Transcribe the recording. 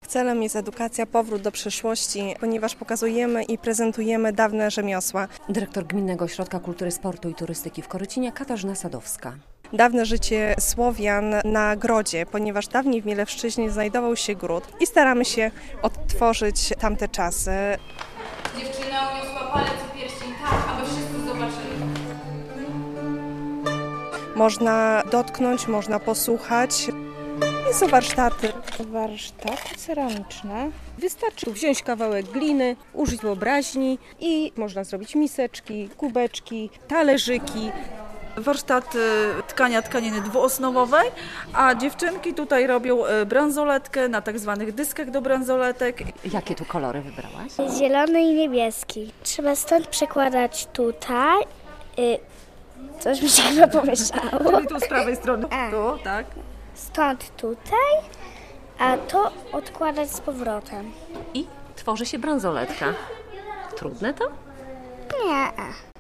Celem jest edukacja, powrót do przeszłości, ponieważ pokazujemy i prezentujemy dawne rzemiosła. Dyrektor Gminnego Ośrodka Kultury, Sportu i Turystyki w Korycinie Katarzyna Sadowska. Dawne życie Słowian na grodzie, ponieważ dawniej w Milewszczyźnie znajdował się gród i staramy się odtworzyć tamte czasy. Dziewczyna uniosła palec i pierścień tak, aby wszyscy zobaczyli. Można dotknąć, można posłuchać. I są warsztaty. Warsztaty ceramiczne. Wystarczy wziąć kawałek gliny, użyć wyobraźni i można zrobić miseczki, kubeczki, talerzyki. Warsztaty tkania tkaniny dwuosnowowej, a dziewczynki tutaj robią bransoletkę na tak zwanych dyskach do bransoletek. Jakie tu kolory wybrałaś? Zielony i niebieski. Trzeba stąd przekładać tutaj. Coś mi się chyba pomieszało. Czyli tu z prawej strony, tu, tak. Stąd tutaj, a to odkładać z powrotem. I tworzy się bransoletka. Trudne to? Nie.